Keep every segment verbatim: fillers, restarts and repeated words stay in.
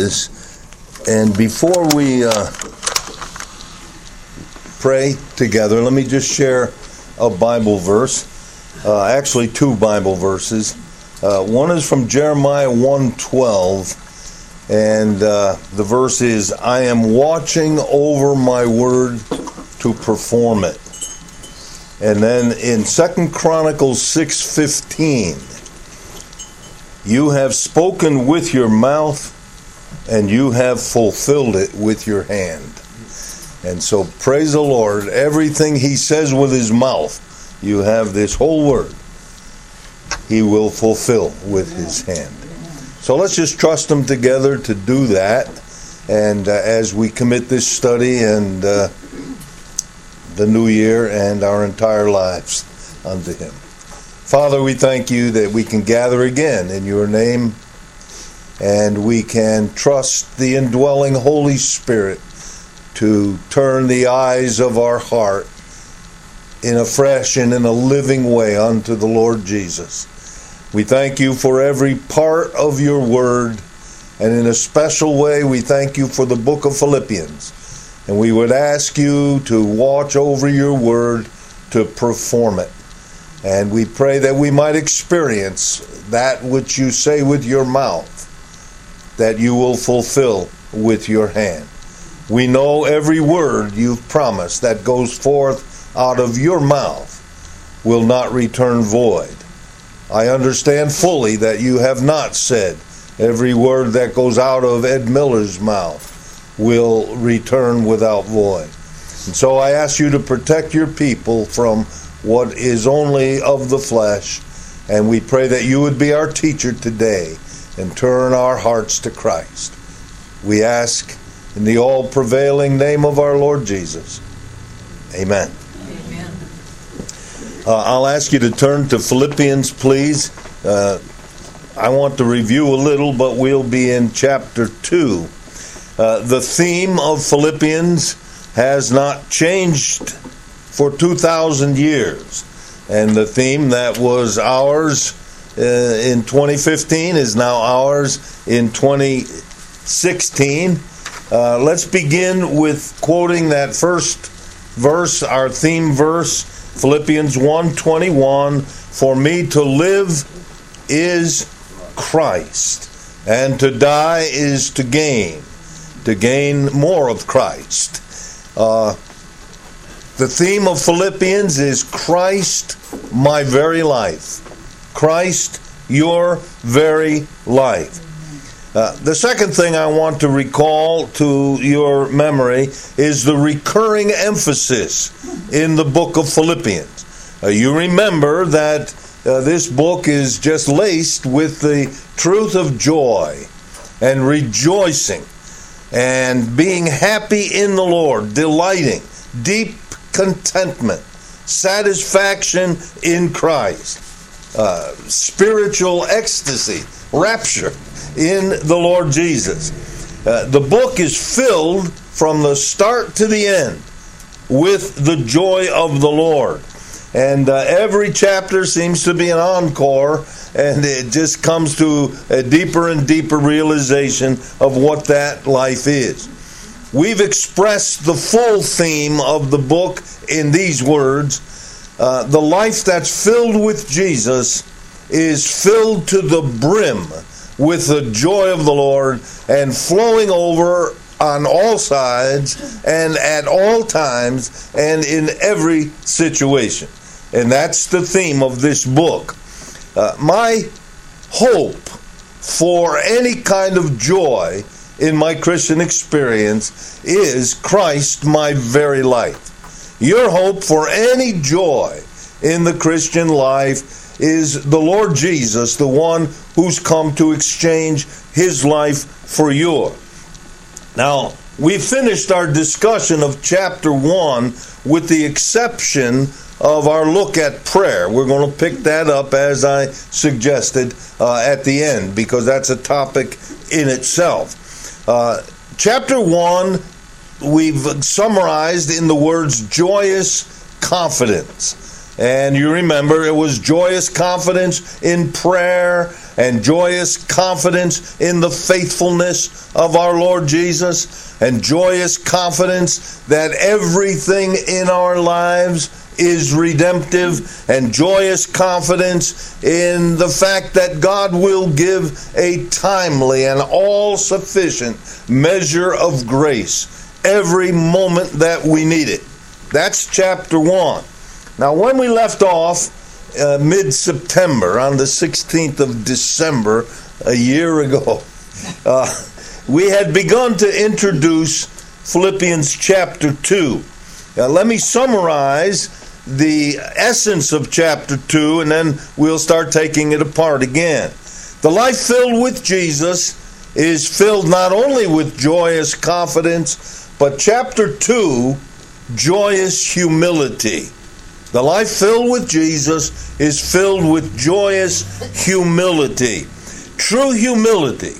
Jesus. And before we uh, pray together, let me just share a Bible verse. Uh, actually, two Bible verses. Uh, one is from Jeremiah one twelve, and uh, the verse is, I am watching over my word to perform it. And then in Second Chronicles six fifteen, you have spoken with your mouth, and you have fulfilled it with your hand. And so praise the Lord, everything he says with his mouth, you have this whole word, he will fulfill with his hand. So let's just trust him together to do that. And uh, as we commit this study and uh, the new year and our entire lives unto him. Father, we thank you that we can gather again in your name, and we can trust the indwelling Holy Spirit to turn the eyes of our heart in a fresh and in a living way unto the Lord Jesus. We thank you for every part of your word, and in a special way we thank you for the book of Philippians. And we would ask you to watch over your word to perform it. And we pray that we might experience that which you say with your mouth, that you will fulfill with your hand. We know every word you've promised that goes forth out of your mouth will not return void. I understand fully that you have not said every word that goes out of Ed Miller's mouth will return without void. And so I ask you to protect your people from what is only of the flesh, and we pray that you would be our teacher today and turn our hearts to Christ. We ask in the all-prevailing name of our Lord Jesus. Amen. Amen. Uh, I'll ask you to turn to Philippians, please. Uh, I want to review a little, but we'll be in chapter two. Uh, the theme of Philippians has not changed for two thousand years. And the theme that was ours uh, in twenty fifteen is now ours in twenty sixteen. Uh, let's begin with quoting that first verse, our theme verse, Philippians one twenty-one. For me to live is Christ, and to die is to gain. To gain more of Christ. Uh, the theme of Philippians is Christ, my very life. Christ, your very life. Uh, the second thing I want to recall to your memory is the recurring emphasis in the book of Philippians. Uh, you remember that uh, this book is just laced with the truth of joy and rejoicing and being happy in the Lord, delighting, deep contentment, satisfaction in Christ, uh, spiritual ecstasy, rapture in the Lord Jesus. Uh, the book is filled from the start to the end with the joy of the Lord. And uh, every chapter seems to be an encore, and it just comes to a deeper and deeper realization of what that life is. We've expressed the full theme of the book in these words. Uh, the life that's filled with Jesus is filled to the brim with the joy of the Lord and flowing over on all sides and at all times and in every situation. And that's the theme of this book. Uh, my hope for any kind of joy in my Christian experience is Christ, my very life. Your hope for any joy in the Christian life is the Lord Jesus, the one who's come to exchange his life for yours. Now, we finished our discussion of chapter one with the exception of our look at prayer. We're going to pick that up as I suggested uh, at the end, because that's a topic in itself. Uh, chapter one, we've summarized in the words joyous confidence. And you remember it was joyous confidence in prayer and joyous confidence in the faithfulness of our Lord Jesus, and joyous confidence that everything in our lives is redemptive, and joyous confidence in the fact that God will give a timely and all-sufficient measure of grace every moment that we need it. That's chapter one. Now, when we left off uh, mid-September, on the sixteenth of December, a year ago, uh, we had begun to introduce Philippians chapter two. Now, let me summarize the essence of chapter two, and then we'll start taking it apart again. The life filled with Jesus is filled not only with joyous confidence, but chapter two, joyous humility. The life filled with Jesus is filled with joyous humility. True humility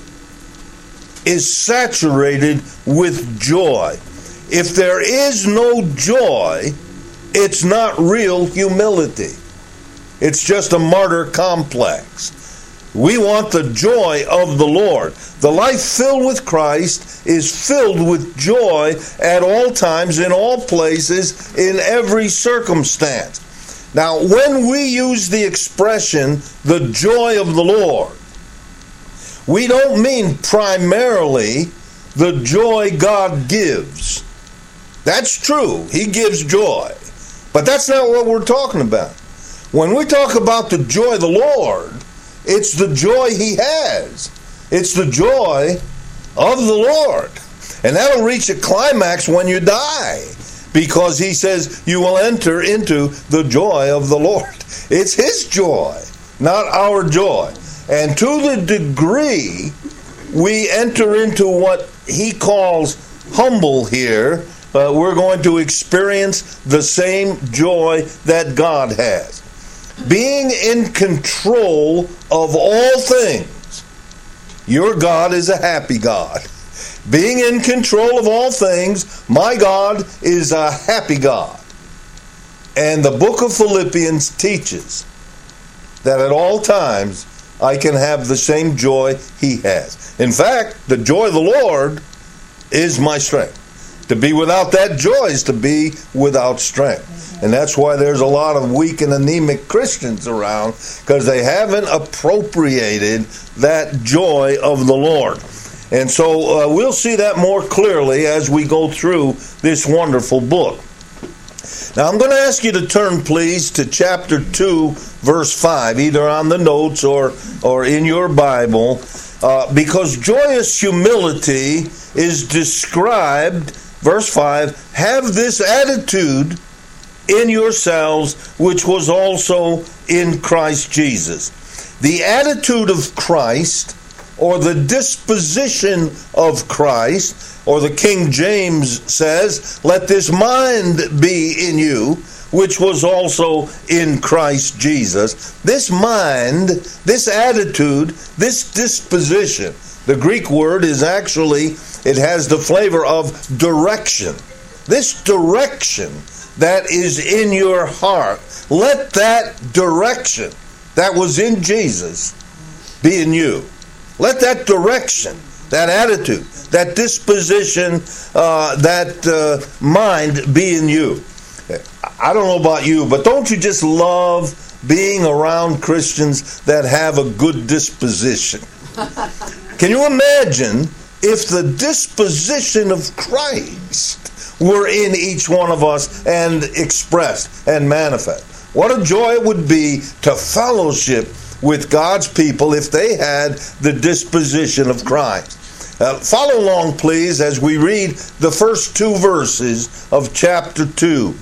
is saturated with joy. If there is no joy, it's not real humility. It's just a martyr complex. We want the joy of the Lord. The life filled with Christ is filled with joy at all times, in all places, in every circumstance. Now, when we use the expression, the joy of the Lord, we don't mean primarily the joy God gives. That's true. He gives joy. But that's not what we're talking about. When we talk about the joy of the Lord, it's the joy He has. It's the joy of the Lord. And that'll reach a climax when you die, because He says you will enter into the joy of the Lord. It's His joy, not our joy. And to the degree we enter into what He calls humble here, uh, we're going to experience the same joy that God has. Being in control of all things. Your God is a happy God. Being in control of all things, my God is a happy God. And the book of Philippians teaches that at all times I can have the same joy He has. In fact, the joy of the Lord is my strength. To be without that joy is to be without strength. And that's why there's a lot of weak and anemic Christians around, because they haven't appropriated that joy of the Lord. And so uh, we'll see that more clearly as we go through this wonderful book. Now I'm going to ask you to turn, please, to chapter two, verse five, either on the notes or, or in your Bible, uh, because joyous humility is described, verse five, have this attitude in yourselves, which was also in Christ Jesus. The attitude of Christ, or the disposition of Christ, or the King James says, let this mind be in you, which was also in Christ Jesus. This mind, this attitude, this disposition, the Greek word is actually, it has the flavor of direction. This direction that is in your heart, let that direction that was in Jesus be in you. Let that direction, that attitude, that disposition, uh, that uh, mind be in you. I don't know about you, but don't you just love being around Christians that have a good disposition? Can you imagine if the disposition of Christ were in each one of us and expressed and manifest? What a joy it would be to fellowship with God's people if they had the disposition of Christ. Uh, follow along, please, as we read the first two verses of chapter two.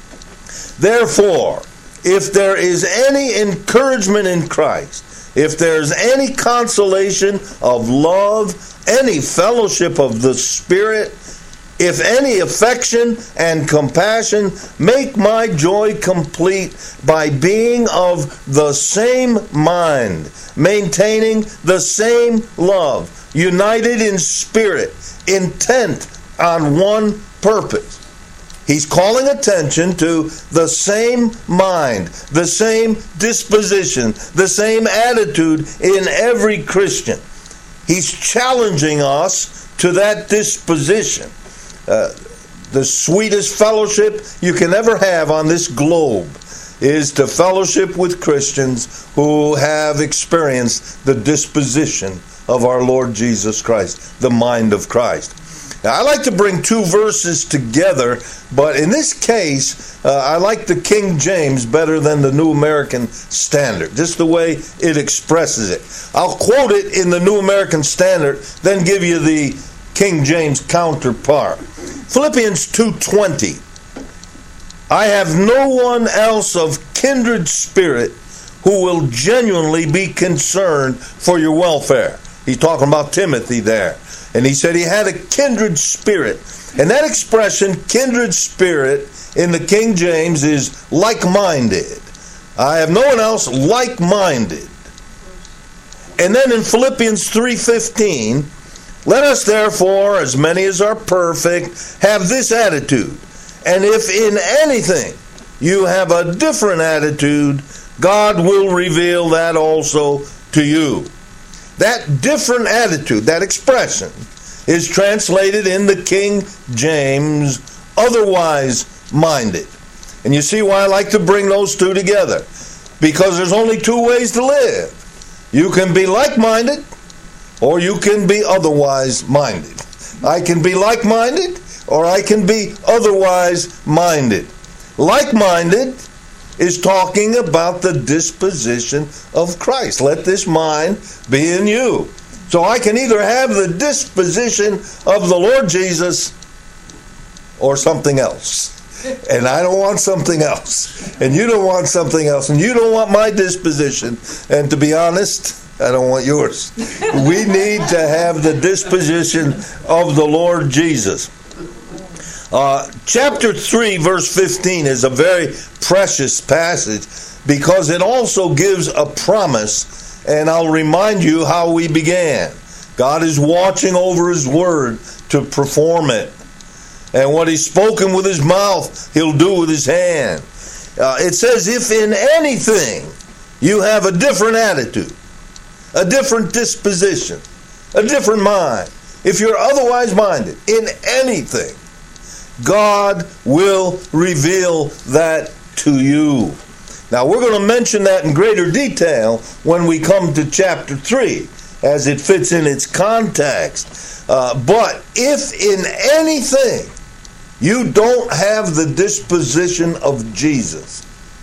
Therefore, if there is any encouragement in Christ, if there's any consolation of love, any fellowship of the Spirit, if any affection and compassion, make my joy complete by being of the same mind, maintaining the same love, united in spirit, intent on one purpose. He's calling attention to the same mind, the same disposition, the same attitude in every Christian. He's challenging us to that disposition. Uh, the sweetest fellowship you can ever have on this globe is to fellowship with Christians who have experienced the disposition of our Lord Jesus Christ, the mind of Christ. Now, I like to bring two verses together, but in this case, uh, I like the King James better than the New American Standard, just the way it expresses it. I'll quote it in the New American Standard, then give you the King James counterpart. Philippians two twenty. I have no one else of kindred spirit who will genuinely be concerned for your welfare. He's talking about Timothy there. And he said he had a kindred spirit. And that expression, kindred spirit, in the King James is like-minded. I have no one else like-minded. And then in Philippians three fifteen, let us therefore, as many as are perfect, have this attitude. And if in anything you have a different attitude, God will reveal that also to you. That different attitude, that expression, is translated in the King James, otherwise minded. And you see why I like to bring those two together. Because there's only two ways to live. You can be like-minded, or you can be otherwise minded. I can be like-minded, or I can be otherwise minded. Like-minded is talking about the disposition of Christ. Let this mind be in you. So I can either have the disposition of the Lord Jesus or something else. And I don't want something else. And you don't want something else. And you don't want my disposition. And to be honest, I don't want yours. We need to have the disposition of the Lord Jesus. Uh, chapter three, verse fifteen is a very precious passage because it also gives a promise, and I'll remind you how we began. God is watching over His Word to perform it. And what He's spoken with His mouth, He'll do with His hand. Uh, it says, if in anything you have a different attitude, a different disposition, a different mind, if you're otherwise minded in anything, God will reveal that to you. Now, we're going to mention that in greater detail when we come to chapter three, as it fits in its context. Uh, but if in anything you don't have the disposition of Jesus,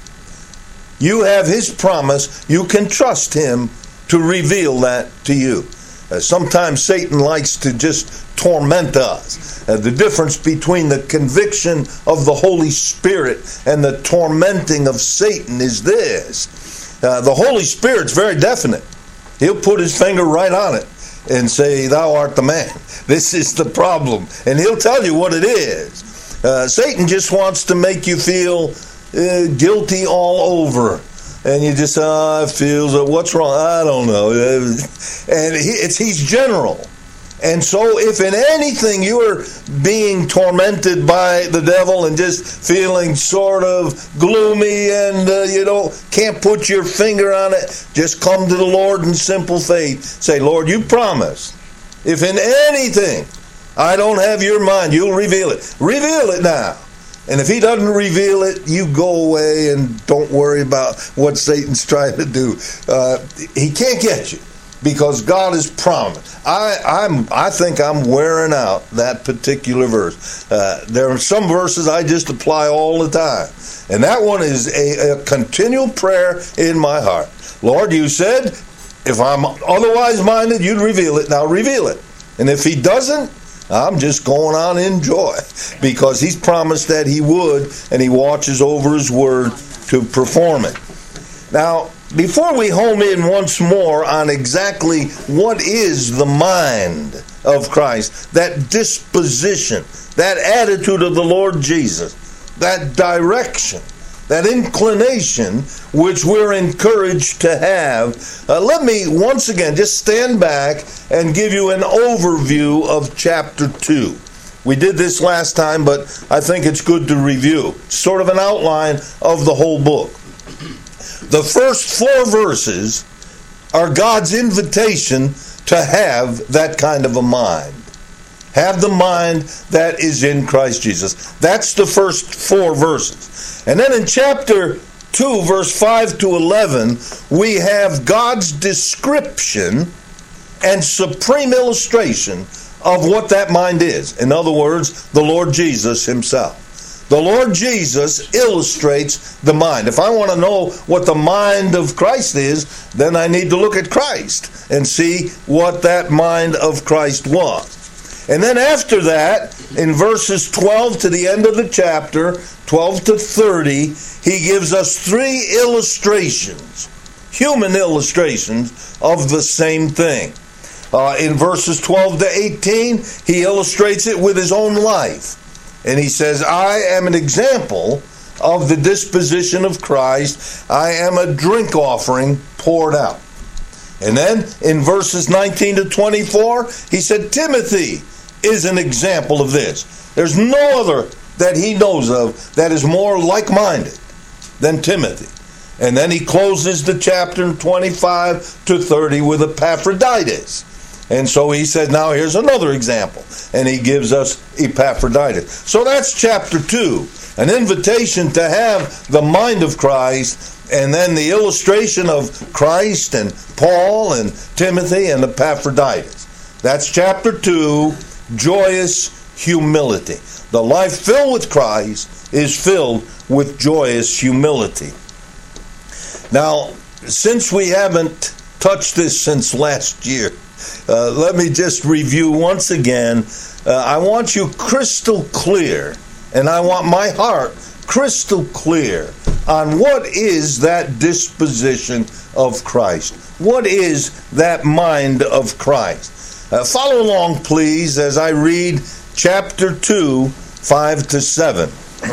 you have His promise, you can trust Him to reveal that to you. Uh, sometimes Satan likes to just torment us. Uh, the difference between the conviction of the Holy Spirit and the tormenting of Satan is this. Uh, the Holy Spirit's very definite. He'll put his finger right on it and say, thou art the man. This is the problem. And he'll tell you what it is. Uh, Satan just wants to make you feel uh, guilty all over. And you just, oh, it feels, what's wrong? I don't know. And he, it's he's general. And so if in anything you're being tormented by the devil and just feeling sort of gloomy and uh, you know, can't put your finger on it, just come to the Lord in simple faith. Say, Lord, you promised. If in anything I don't have your mind, you'll reveal it. Reveal it now. And if He doesn't reveal it, you go away and don't worry about what Satan's trying to do. Uh, he can't get you because God has promised. I, I'm, I think I'm wearing out that particular verse. Uh, there are some verses I just apply all the time. And that one is a, a continual prayer in my heart. Lord, you said, if I'm otherwise minded, you'd reveal it. Now reveal it. And if He doesn't, I'm just going on in joy because He's promised that He would, and He watches over His word to perform it. Now, before we home in once more on exactly what is the mind of Christ, that disposition, that attitude of the Lord Jesus, that direction, that inclination which we're encouraged to have, uh, let me once again just stand back and give you an overview of chapter two. We did this last time, but I think it's good to review. Sort of an outline of the whole book. The first four verses are God's invitation to have that kind of a mind. Have the mind that is in Christ Jesus. That's the first four verses. And then in chapter two, verse five to eleven, we have God's description and supreme illustration of what that mind is. In other words, the Lord Jesus himself. The Lord Jesus illustrates the mind. If I want to know what the mind of Christ is, then I need to look at Christ and see what that mind of Christ was. And then after that, in verses twelve to the end of the chapter, twelve to thirty, he gives us three illustrations, human illustrations of the same thing. Uh, in verses twelve to eighteen, he illustrates it with his own life. And he says, I am an example of the disposition of Christ. I am a drink offering poured out. And then in verses nineteen to twenty-four, he said, Timothy is an example of this. There's no other that he knows of that is more like-minded than Timothy. And then he closes the chapter in twenty-five to thirty with Epaphroditus. And so he said, now here's another example. And he gives us Epaphroditus. So that's chapter two. An invitation to have the mind of Christ, and then the illustration of Christ and Paul and Timothy and Epaphroditus. That's chapter two, joyous humility. The life filled with Christ is filled with joyous humility. Now, since we haven't touched this since last year, Uh, let me just review once again. Uh, I want you crystal clear, and I want my heart crystal clear on what is that disposition of Christ. What is that mind of Christ? Uh, follow along, please, as I read chapter two, five to seven.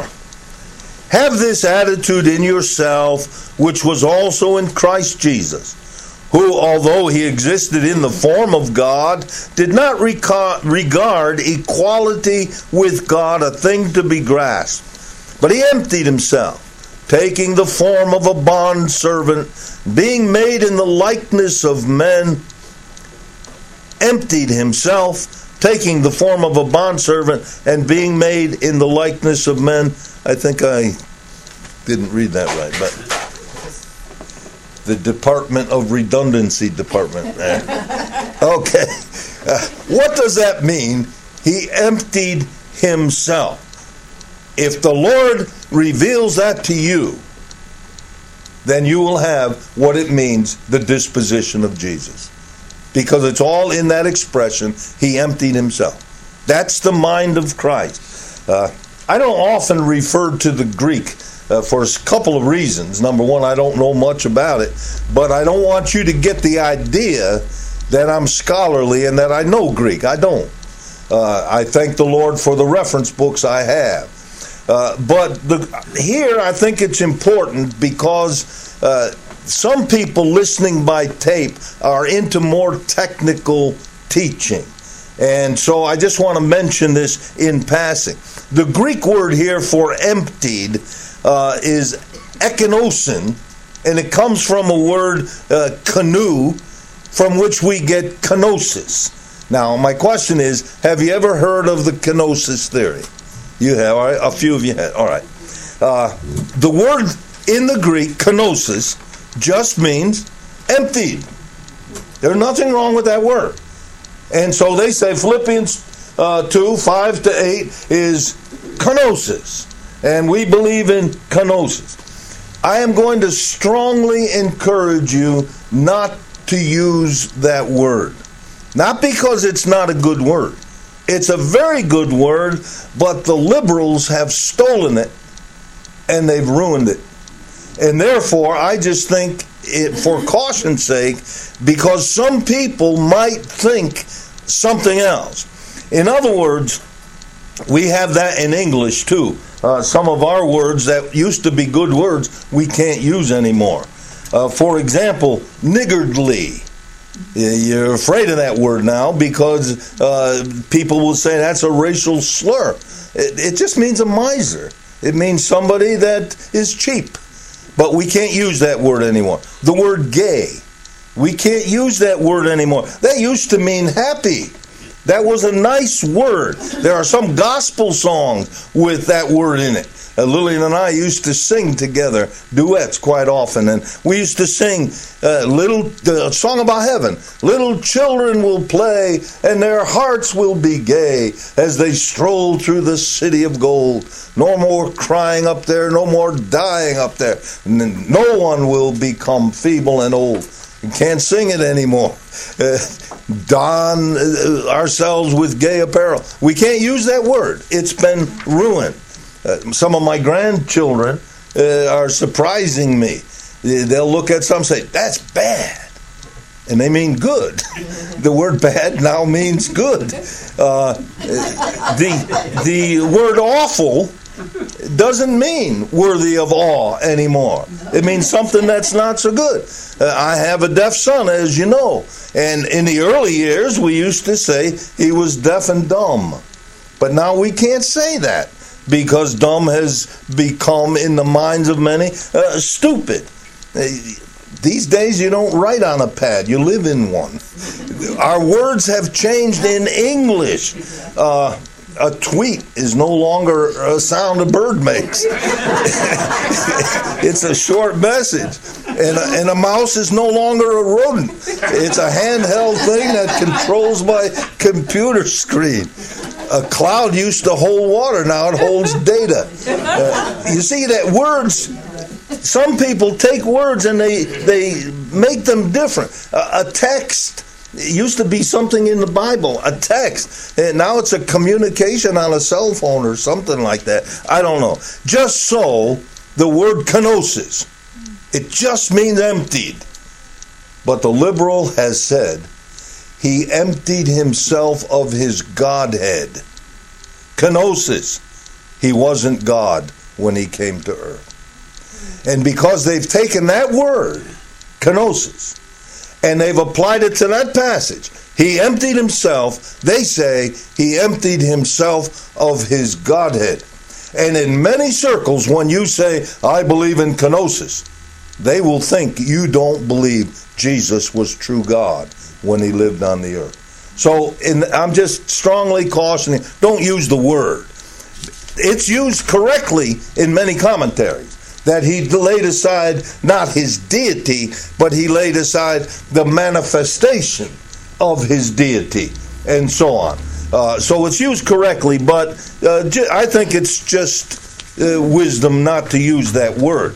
Have this attitude in yourself, which was also in Christ Jesus, who, although he existed in the form of God, did not regard equality with God a thing to be grasped, but he emptied himself, taking the form of a bondservant, being made in the likeness of men, emptied himself, taking the form of a bondservant, and being made in the likeness of men. I think I didn't read that right, but the Department of Redundancy Department there. Okay. Uh, what does that mean? He emptied himself. If the Lord reveals that to you, then you will have what it means, the disposition of Jesus. Because it's all in that expression, he emptied himself. That's the mind of Christ. Uh, I don't often refer to the Greek Uh, for a couple of reasons. Number one, I don't know much about it, but I don't want you to get the idea that I'm scholarly and that I know Greek. I don't. Uh, I thank the Lord for the reference books I have. Uh, but the, here I think it's important because uh, some people listening by tape are into more technical teaching. And so I just want to mention this in passing. The Greek word here for emptied Uh, is ekinosin, and it comes from a word uh, canoe, from which we get kenosis. Now, my question is, have you ever heard of the kenosis theory? You have, all right? A few of you have. All right. Uh, the word in the Greek, kenosis, just means emptied. There's nothing wrong with that word. And so they say Philippians uh, two, five to eight is kenosis. And we believe in kenosis. I am going to strongly encourage you not to use that word. Not because it's not a good word. It's a very good word, but the liberals have stolen it and they've ruined it. And therefore, I just think, it, for caution's sake, because some people might think something else. In other words, we have that in English too. Uh, some of our words that used to be good words, we can't use anymore. Uh, for example, niggardly. You're afraid of that word now because uh, people will say that's a racial slur. It, it just means a miser. It means somebody that is cheap. But we can't use that word anymore. The word gay, we can't use that word anymore. That used to mean happy. That was a nice word. There are some gospel songs with that word in it. Uh, Lillian and I used to sing together duets quite often, and we used to sing uh, little the song about heaven. Little children will play, and their hearts will be gay as they stroll through the city of gold. No more crying up there, no more dying up there. No one will become feeble and old. We can't sing it anymore. Uh, don ourselves with gay apparel. We can't use that word. It's been ruined. Uh, some of my grandchildren uh, are surprising me. They'll look at some and say, that's bad. And they mean good. The word bad now means good. Uh, the, the word awful doesn't mean worthy of awe anymore. It means something that's not so good. Uh, I have a deaf son, as you know. And in the early years, we used to say he was deaf and dumb. But now we can't say that, because dumb has become, in the minds of many, uh, stupid. Uh, these days you don't write on a pad, you live in one. Our words have changed in English. Uh, a tweet is no longer a sound a bird makes. It's a short message. And a, and a mouse is no longer a rodent. It's a handheld thing that controls my computer screen. A cloud used to hold water, now it holds data. Uh, you see that words, some people take words and they they make them different. Uh, a text used to be something in the Bible, a text. And now it's a communication on a cell phone or something like that. I don't know. Just so, the word kenosis, it just means emptied. But the liberal has said, he emptied himself of his Godhead. Kenosis. He wasn't God when he came to earth. And because they've taken that word, kenosis, and they've applied it to that passage, he emptied himself, they say he emptied himself of his Godhead. And in many circles, when you say, I believe in kenosis, they will think you don't believe Jesus was true God when he lived on the earth. So in, I'm just strongly cautioning, don't use the word. It's used correctly in many commentaries, that he laid aside not his deity, but he laid aside the manifestation of his deity, and so on. Uh, so it's used correctly, but uh, I think it's just uh, wisdom not to use that word.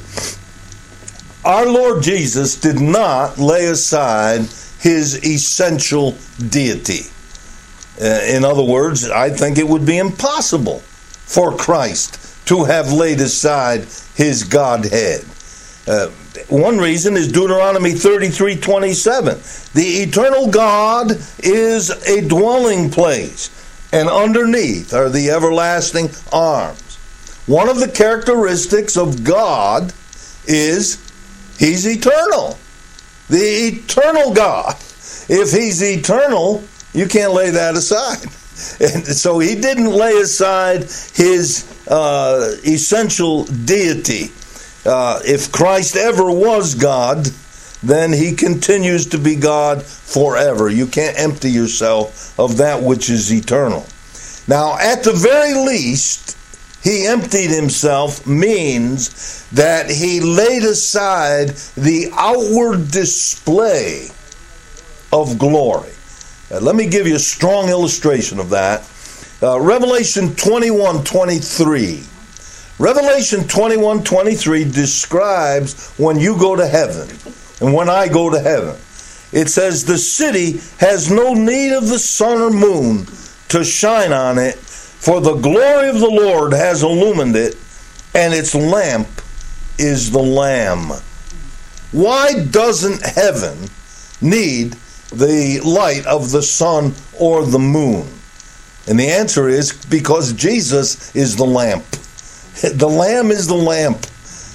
Our Lord Jesus did not lay aside his essential deity. Uh, in other words, I think it would be impossible for Christ to have laid aside his Godhead. Uh, one reason is Deuteronomy thirty-three twenty-seven. The eternal God is a dwelling place, and underneath are the everlasting arms. One of the characteristics of God is he's eternal. The eternal God. If he's eternal, you can't lay that aside. And so he didn't lay aside his uh, essential deity. Uh, if Christ ever was God, then he continues to be God forever. You can't empty yourself of that which is eternal. Now, at the very least, he emptied himself means that he laid aside the outward display of glory. Uh, let me give you a strong illustration of that. Uh, Revelation twenty-one twenty-three. Revelation twenty-one twenty-three describes when you go to heaven and when I go to heaven. It says, the city has no need of the sun or moon to shine on it, for the glory of the Lord has illumined it, and its lamp is the Lamb. Why doesn't heaven need the light of the sun or the moon? And the answer is because Jesus is the lamp. The Lamb is the lamp.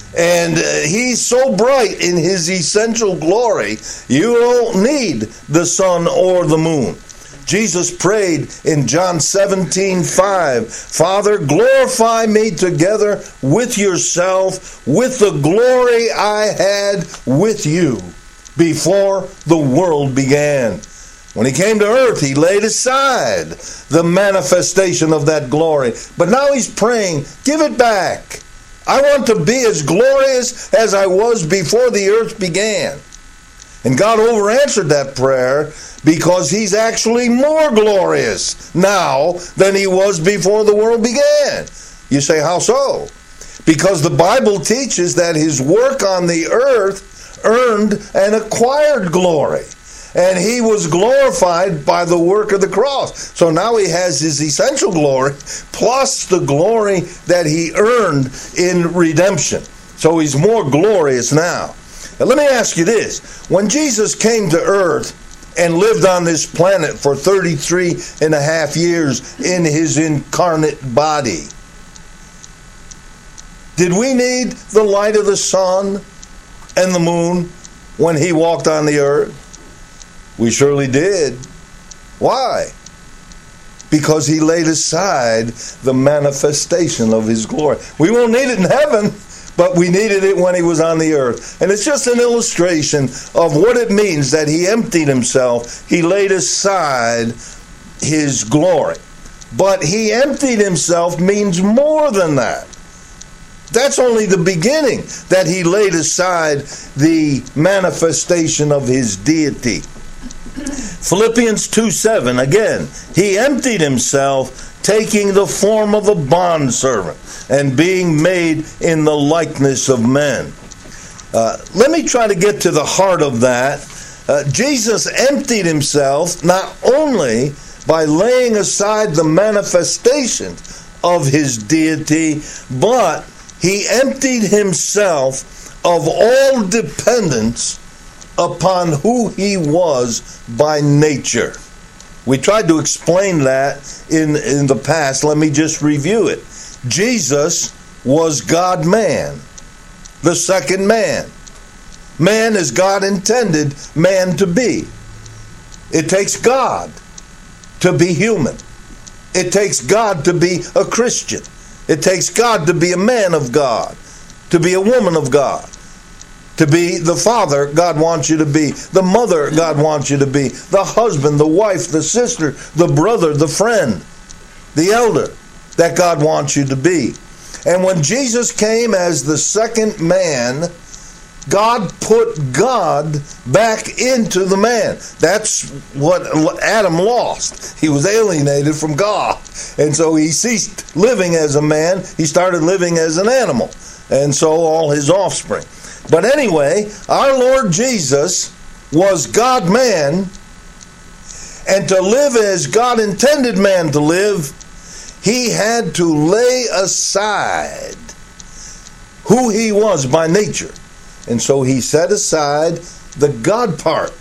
And uh, he's so bright in his essential glory, you don't need the sun or the moon. Jesus prayed in John seventeen five, Father, glorify me together with yourself, with the glory I had with you before the world began. When he came to earth, he laid aside the manifestation of that glory. But now he's praying, give it back. I want to be as glorious as I was before the earth began. And God over-answered that prayer because he's actually more glorious now than he was before the world began. You say, how so? Because the Bible teaches that his work on the earth earned and acquired glory. And he was glorified by the work of the cross. So now he has his essential glory plus the glory that he earned in redemption. So he's more glorious now. Now let me ask you this. When Jesus came to earth and lived on this planet for thirty-three and a half years in his incarnate body, did we need the light of the sun and the moon when he walked on the earth? We surely did. Why? Because he laid aside the manifestation of his glory. We won't need it in heaven, but we needed it when he was on the earth. And it's just an illustration of what it means that he emptied himself. He laid aside his glory. But he emptied himself means more than that. That's only the beginning, that he laid aside the manifestation of his deity. Philippians two seven, again, he emptied himself, taking the form of a bondservant and being made in the likeness of men. Uh, let me try to get to the heart of that. Uh, Jesus emptied himself not only by laying aside the manifestation of his deity, but he emptied himself of all dependence upon who he was by nature. We tried to explain that in, in the past. Let me just review it. Jesus was God-man, the second man. Man as God intended man to be. It takes God to be human. It takes God to be a Christian. It takes God to be a man of God, to be a woman of God. To be the father God wants you to be, the mother God wants you to be, the husband, the wife, the sister, the brother, the friend, the elder that God wants you to be. And when Jesus came as the second man, God put God back into the man. That's what Adam lost. He was alienated from God. And so he ceased living as a man. He started living as an animal. And so all his offspring. But anyway, our Lord Jesus was God-man, and to live as God intended man to live, he had to lay aside who he was by nature. And so he set aside the God part.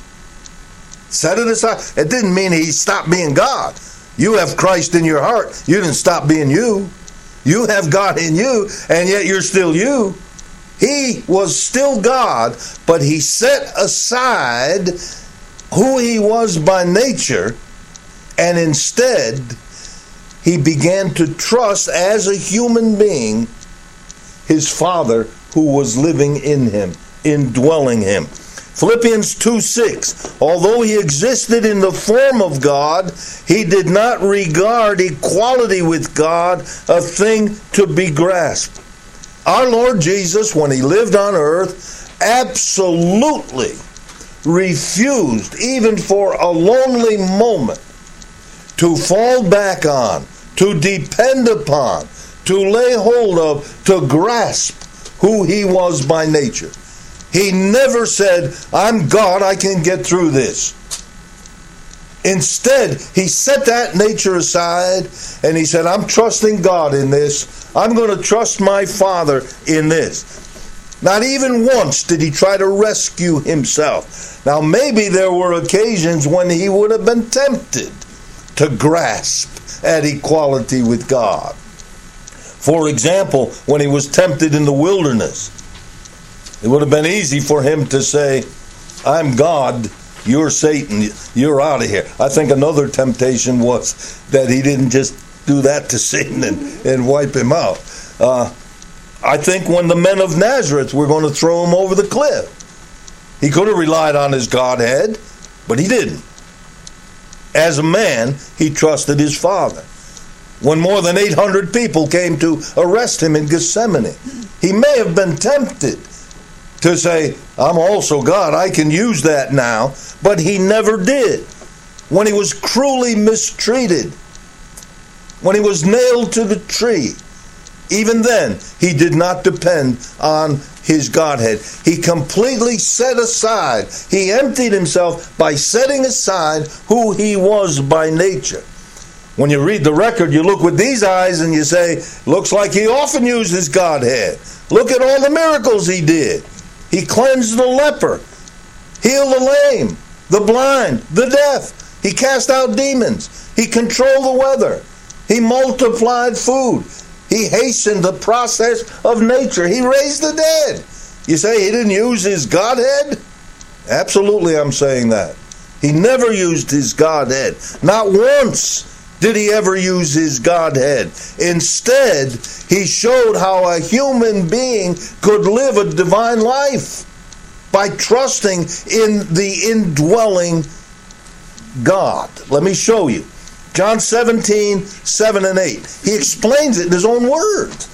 Set it aside. It didn't mean he stopped being God. You have Christ in your heart. You didn't stop being you. You have God in you, and yet you're still you. He was still God, but he set aside who he was by nature, and instead he began to trust as a human being his Father who was living in him, indwelling him. Philippians two six, although he existed in the form of God, he did not regard equality with God a thing to be grasped. Our Lord Jesus, when he lived on earth, absolutely refused, even for a lonely moment, to fall back on, to depend upon, to lay hold of, to grasp who he was by nature. He never said, I'm God, I can get through this. Instead, he set that nature aside and he said, I'm trusting God in this. I'm going to trust my Father in this. Not even once did he try to rescue himself. Now, maybe there were occasions when he would have been tempted to grasp at equality with God. For example, when he was tempted in the wilderness, it would have been easy for him to say, I'm God, you're Satan, you're out of here. I think another temptation was that he didn't just do that to Satan and, and wipe him out. Uh, I think when the men of Nazareth were going to throw him over the cliff, he could have relied on his Godhead, but he didn't. As a man, he trusted his Father. When more than eight hundred people came to arrest him in Gethsemane, he may have been tempted to say, I'm also God, I can use that now, but he never did. When he was cruelly mistreated, when he was nailed to the tree, even then, he did not depend on his Godhead. He completely set aside, he emptied himself by setting aside who he was by nature. When you read the record, you look with these eyes and you say, looks like he often used his Godhead. Look at all the miracles he did. He cleansed the leper, healed the lame, the blind, the deaf. He cast out demons. He controlled the weather. He multiplied food. He hastened the process of nature. He raised the dead. You say he didn't use his Godhead? Absolutely, I'm saying that. He never used his Godhead. Not once did he ever use his Godhead. Instead, he showed how a human being could live a divine life by trusting in the indwelling God. Let me show you. John seventeen, seven and eight. He explains it in his own words.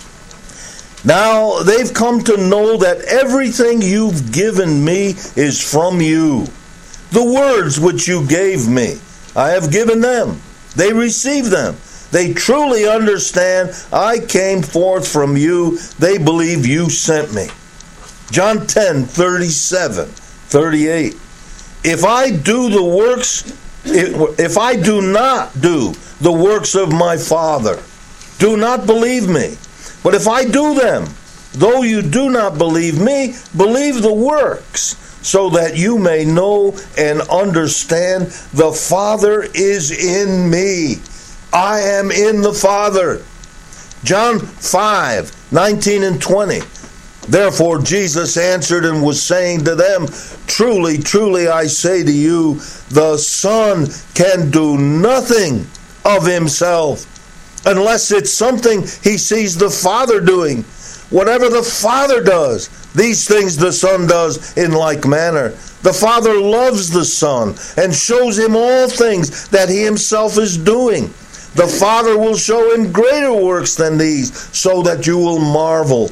Now they've come to know that everything you've given me is from you. The words which you gave me, I have given them. They receive them. They truly understand I came forth from you. They believe you sent me. John ten, thirty-seven, thirty-eight. If I do the works If I do not do the works of my Father, do not believe me. But if I do them, though you do not believe me, believe the works, so that you may know and understand the Father is in me. I am in the Father. John five, nineteen and twenty. Therefore Jesus answered and was saying to them, Truly, truly, I say to you, the Son can do nothing of himself unless it's something he sees the Father doing. Whatever the Father does, these things the Son does in like manner. The Father loves the Son and shows him all things that he himself is doing. The Father will show him greater works than these, so that you will marvel.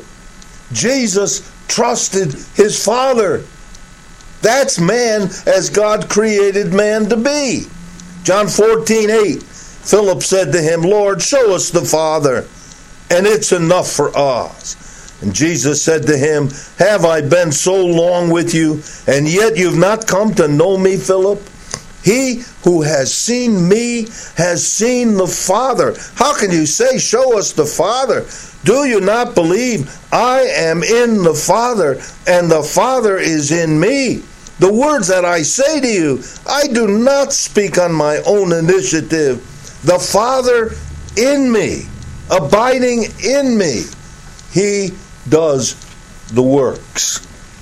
Jesus trusted his Father. That's man as God created man to be. John fourteen, eight. Philip said to him, Lord, show us the Father, and it's enough for us. And Jesus said to him, Have I been so long with you, and yet you've not come to know me, Philip? He who has seen me has seen the Father. How can you say, show us the Father? Do you not believe I am in the Father, and the Father is in me? The words that I say to you, I do not speak on my own initiative. The Father in me, abiding in me, he does the works.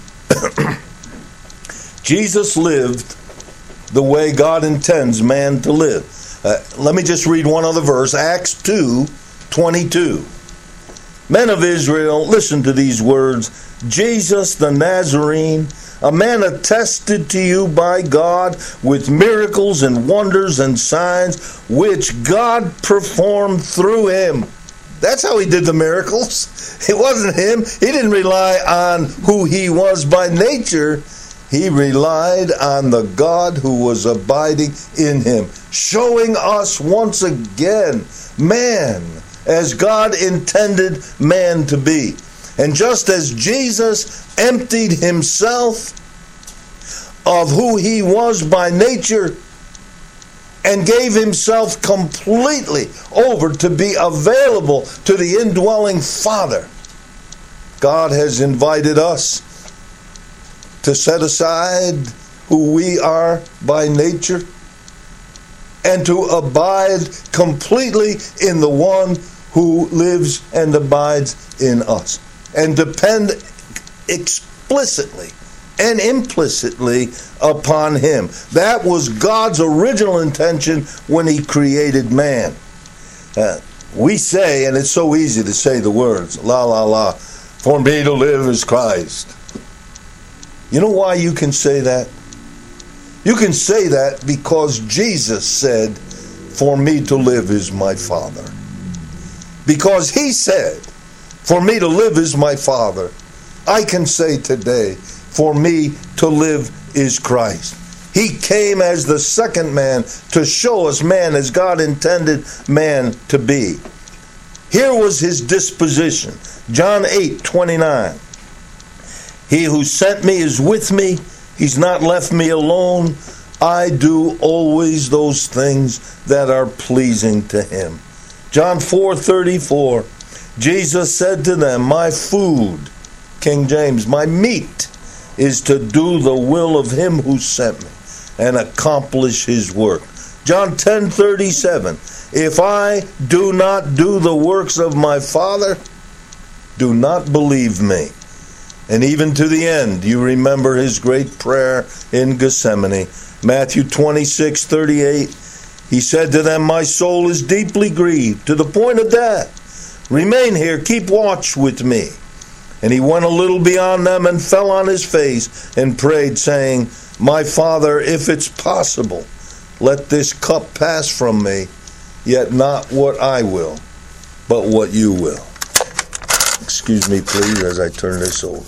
Jesus lived the way God intends man to live. Uh, let me just read one other verse, Acts two, twenty-two. Men of Israel, listen to these words. Jesus the Nazarene, a man attested to you by God with miracles and wonders and signs, which God performed through him. That's how he did the miracles. It wasn't him. He didn't rely on who he was by nature. He relied on the God who was abiding in him, showing us once again man as God intended man to be. And just as Jesus emptied himself of who he was by nature and gave himself completely over to be available to the indwelling Father, God has invited us to set aside who we are by nature and to abide completely in the one who lives and abides in us, and depend explicitly and implicitly upon him. That was God's original intention when he created man. Uh, we say, and it's so easy to say the words, la la la, for me to live is Christ. You know why you can say that? You can say that because Jesus said, for me to live is my Father. Because he said, for me to live is my Father, I can say today, for me to live is Christ. He came as the second man to show us man as God intended man to be. Here was his disposition. John eight twenty-nine. He who sent me is with me. He's not left me alone. I do always those things that are pleasing to him. John four thirty-four. Jesus said to them, my food, King James, my meat is to do the will of him who sent me and accomplish his work. John ten thirty-seven. If I do not do the works of my Father, do not believe me. And even to the end, you remember his great prayer in Gethsemane. Matthew twenty-six thirty-eight. He said to them, my soul is deeply grieved to the point of death. Remain here, keep watch with me. And he went a little beyond them and fell on his face and prayed, saying, my Father, if it's possible, let this cup pass from me, yet not what I will, but what you will. Excuse me, please, as I turn this over.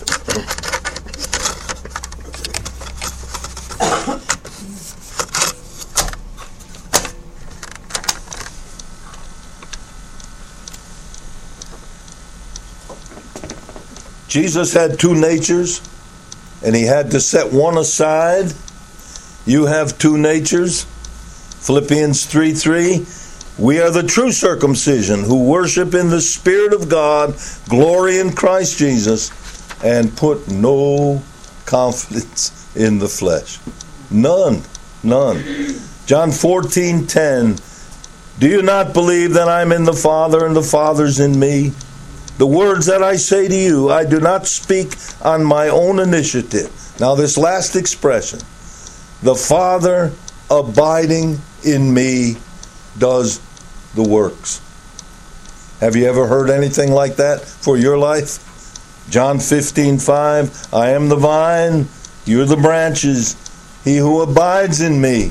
Jesus had two natures, and he had to set one aside. You have two natures. Philippians three three. We are the true circumcision who worship in the Spirit of God, glory in Christ Jesus, and put no confidence in the flesh. None. None. John fourteen ten. Do you not believe that I'm in the Father and the Father's in me? The words that I say to you, I do not speak on my own initiative. Now this last expression, the Father abiding in me does the works. Have you ever heard anything like that for your life? John fifteen five, I am the vine, you're the branches. He who abides in me,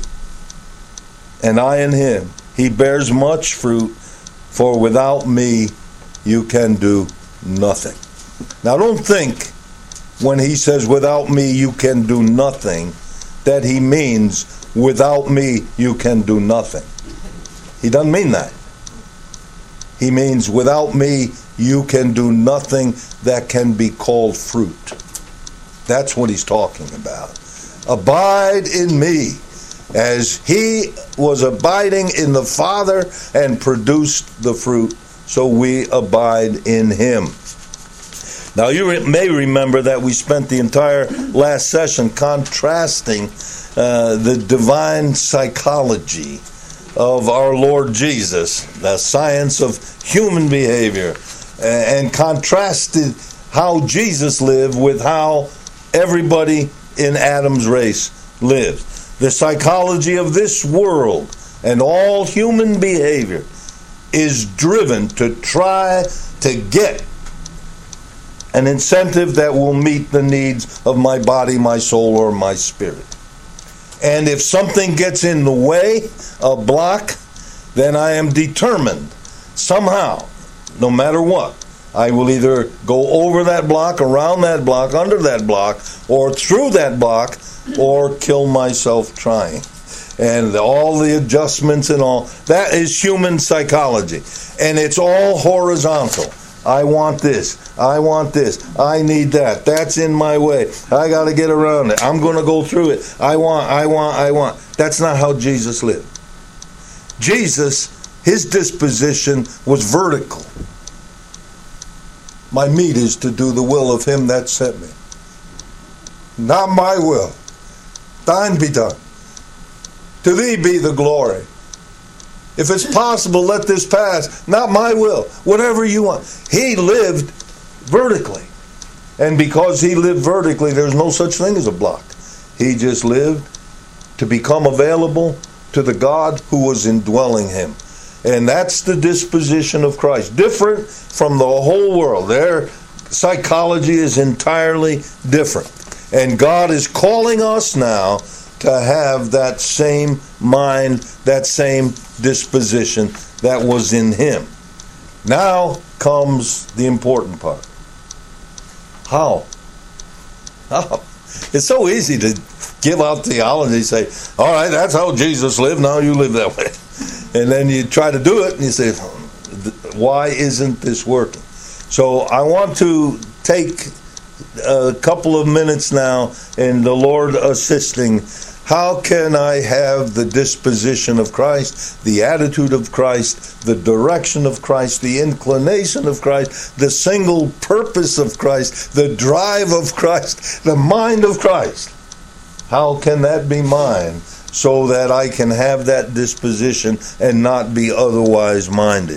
and I in him, he bears much fruit, for without me you can do nothing. Now don't think when he says without me you can do nothing that he means without me you can do nothing. He doesn't mean that. He means without me you can do nothing that can be called fruit. That's what he's talking about. Abide in me as he was abiding in the Father and produced the fruit, so we abide in him. Now you may remember that we spent the entire last session contrasting uh, the divine psychology of our Lord Jesus, the science of human behavior, and contrasted how Jesus lived with how everybody in Adam's race lived. The psychology of this world and all human behavior is driven to try to get an incentive that will meet the needs of my body, my soul, or my spirit. And if something gets in the way, a block, then I am determined somehow, no matter what, I will either go over that block, around that block, under that block, or through that block, or kill myself trying. And all the adjustments and all, that is human psychology. And it's all horizontal. I want this. I want this. I need that. That's in my way. I got to get around it. I'm going to go through it. I want, I want, I want. That's not how Jesus lived. Jesus, his disposition was vertical. My meat is to do the will of him that sent me. Not my will. Thine be done. To thee be the glory. If it's possible, let this pass. Not my will. Whatever you want. He lived vertically. And because he lived vertically, there's no such thing as a block. He just lived to become available to the God who was indwelling him. And that's the disposition of Christ. Different from the whole world. Their psychology is entirely different. And God is calling us now to have that same mind, that same disposition that was in him. Now comes the important part. How? How? It's so easy to give out theology, say, all right, that's how Jesus lived, now you live that way. And then you try to do it, and you say, why isn't this working? So I want to take a couple of minutes now, and the Lord assisting. How can I have the disposition of Christ, the attitude of Christ, the direction of Christ, the inclination of Christ, the single purpose of Christ, the drive of Christ, the mind of Christ? How can that be mine so that I can have that disposition and not be otherwise minded?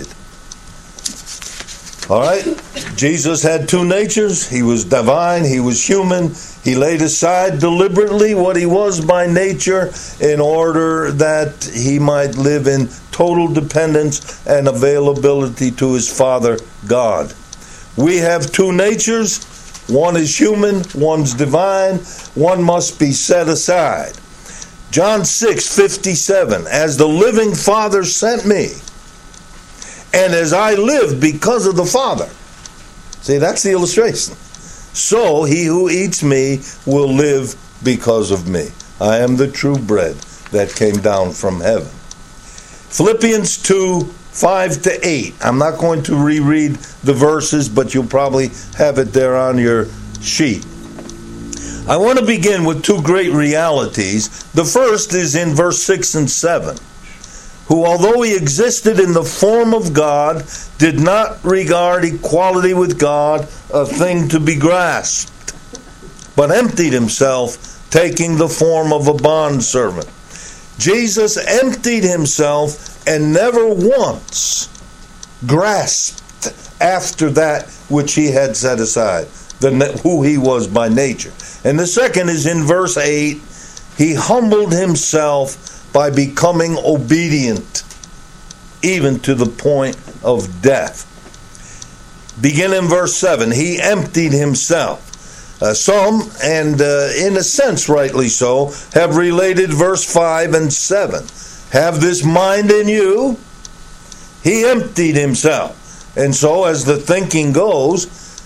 All right, Jesus had two natures. He was divine, he was human. He laid aside deliberately what he was by nature in order that he might live in total dependence and availability to his Father, God. We have two natures. One is human, one's divine. One must be set aside. John six fifty-seven, as the living Father sent me, and as I live because of the Father. See, that's the illustration. So he who eats me will live because of me. I am the true bread that came down from heaven. Philippians two, five to eight. I'm not going to reread the verses, but you'll probably have it there on your sheet. I want to begin with two great realities. The first is in verse six and seven. Who, although he existed in the form of God, did not regard equality with God a thing to be grasped, but emptied himself, taking the form of a bondservant. Jesus emptied himself and never once grasped after that which he had set aside, the, who he was by nature. And the second is in verse eight, he humbled himself by becoming obedient, even to the point of death. Begin in verse seven. He emptied himself. Uh, some, and uh, in a sense rightly so, have related verse five and seven. Have this mind in you. He emptied himself. And so, as the thinking goes,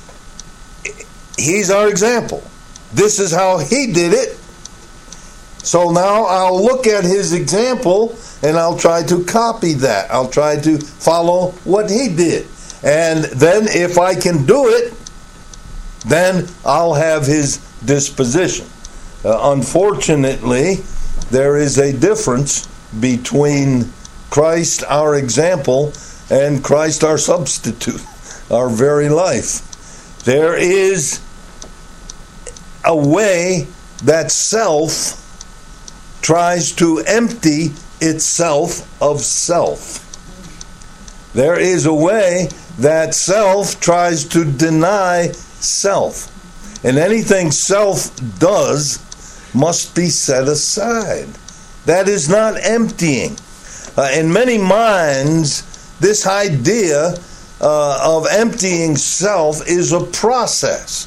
he's our example. This is how he did it. So now I'll look at his example and I'll try to copy that. I'll try to follow what he did. And then if I can do it, then I'll have his disposition. Uh, unfortunately, there is a difference between Christ, our example, and Christ, our substitute, our very life. There is a way that self tries to empty itself of self. There is a way that self tries to deny self. And anything self does must be set aside. That is not emptying. Uh, in many minds, this idea uh, of emptying self is a process.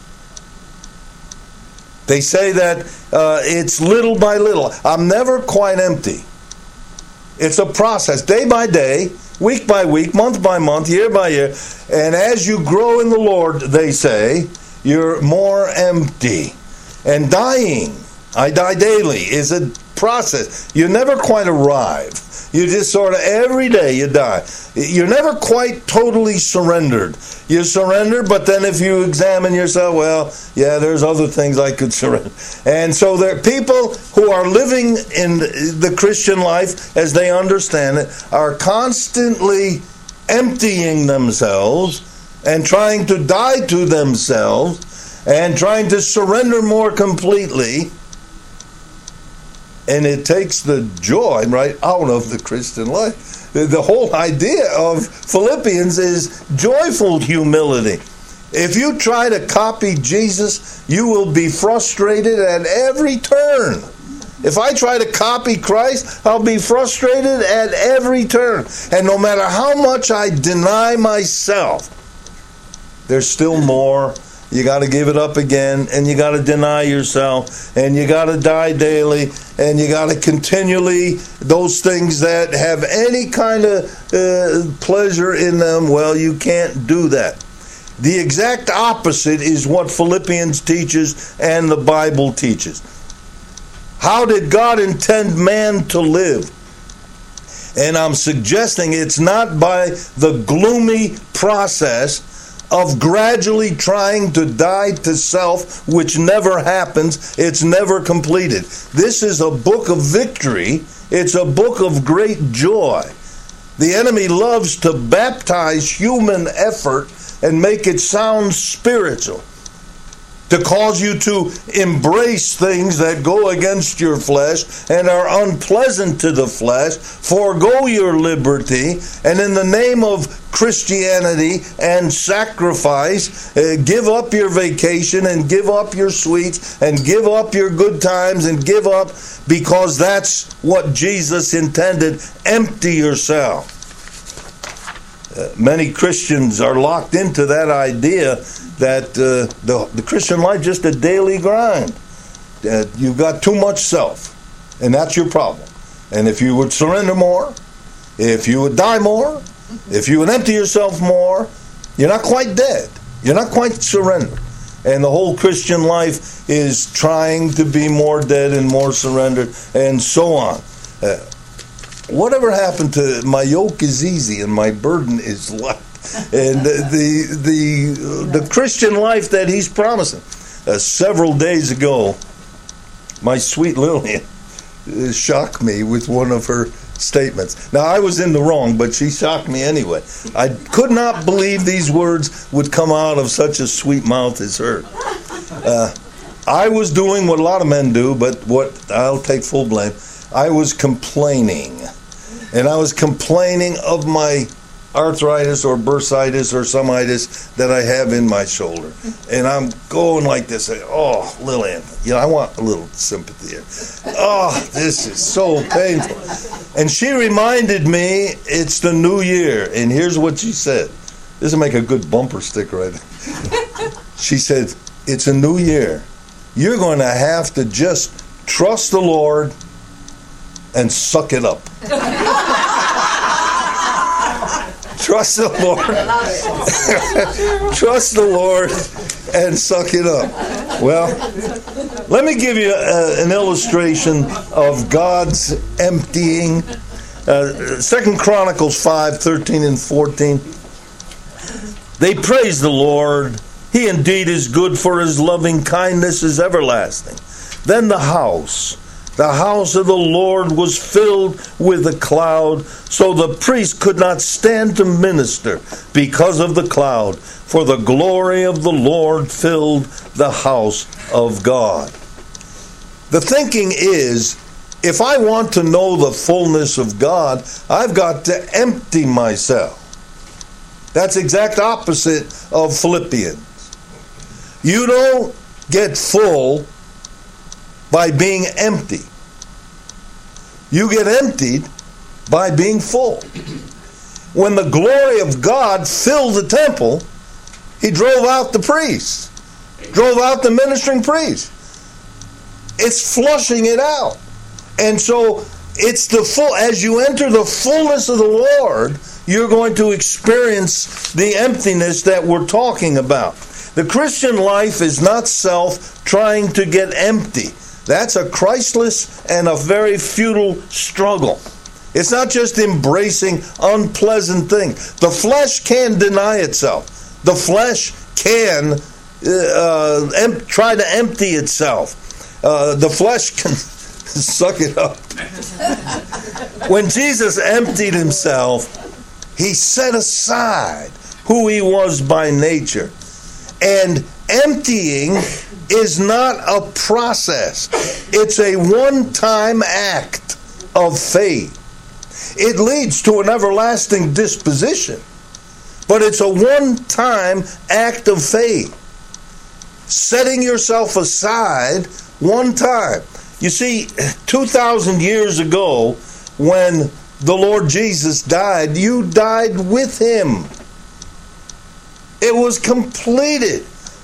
They say that uh, it's little by little. I'm never quite empty. It's a process, day by day, week by week, month by month, year by year. And as you grow in the Lord, they say, you're more empty. And dying, I die daily, is a process. You never quite arrive. You just sort of, every day you die. You're never quite totally surrendered. You surrender, but then if you examine yourself, well, yeah, there's other things I could surrender. And so there are people who are living in the Christian life, as they understand it, are constantly emptying themselves and trying to die to themselves and trying to surrender more completely. And it takes the joy right out of the Christian life. The, the whole idea of Philippians is joyful humility. If you try to copy Jesus, you will be frustrated at every turn. If I try to copy Christ, I'll be frustrated at every turn. And no matter how much I deny myself, there's still more. You got to give it up again, and you got to deny yourself, and you got to die daily, and you got to continually, those things that have any kind of uh, pleasure in them, well, you can't do that. The exact opposite is what Philippians teaches and the Bible teaches. How did God intend man to live? And I'm suggesting it's not by the gloomy process of gradually trying to die to self, which never happens. It's never completed. This is a book of victory. It's a book of great joy. The enemy loves to baptize human effort and make it sound spiritual, to cause you to embrace things that go against your flesh and are unpleasant to the flesh, forego your liberty, and in the name of Christianity and sacrifice, uh, give up your vacation and give up your sweets and give up your good times and give up, because that's what Jesus intended. Empty yourself. Uh, many Christians are locked into that idea that uh, the, the Christian life is just a daily grind. Uh, you've got too much self, and that's your problem. And if you would surrender more, if you would die more, if you would empty yourself more, you're not quite dead. You're not quite surrendered. And the whole Christian life is trying to be more dead and more surrendered, and so on. Uh, Whatever happened to my yoke is easy and my burden is light? And the the the, the Christian life that he's promising. Uh, several days ago, my sweet Lillian uh, shocked me with one of her statements. Now, I was in the wrong, but she shocked me anyway. I could not believe these words would come out of such a sweet mouth as her. Uh, I was doing what a lot of men do, but what I'll take full blame. I was complaining. And I was complaining of my arthritis or bursitis or someitis that I have in my shoulder. And I'm going like this. Oh, Lillian, you know, I want a little sympathy here. Oh, this is so painful. And she reminded me it's the new year. And here's what she said. This will make a good bumper sticker right there. She said, it's a new year. You're going to have to just trust the Lord and suck it up. Trust the Lord. Trust the Lord and suck it up. Well, let me give you a, an illustration of God's emptying. Uh, Second Chronicles five, thirteen and fourteen. They praise the Lord. He indeed is good, for his loving kindness is everlasting. Then the house, the house of the Lord was filled with a cloud, so the priest could not stand to minister because of the cloud, for the glory of the Lord filled the house of God. The thinking is, if I want to know the fullness of God, I've got to empty myself. That's exact opposite of Philippians. You don't get full by being empty. You get emptied by being full. When the glory of God filled the temple, he drove out the priests, drove out the ministering priests. It's flushing it out. And so it's the full, as you enter the fullness of the Lord, you're going to experience the emptiness that we're talking about. The Christian life is not self trying to get empty. That's a Christless and a very futile struggle. It's not just embracing unpleasant things. The flesh can deny itself. The flesh can uh, em- try to empty itself. Uh, the flesh can suck it up. When Jesus emptied himself, he set aside who he was by nature. And Emptying is not a process. It's a one-time act of faith. It leads to an everlasting disposition, but it's a one-time act of faith. Setting yourself aside one time. You see, two thousand years ago, when the Lord Jesus died, you died with him. It was completed.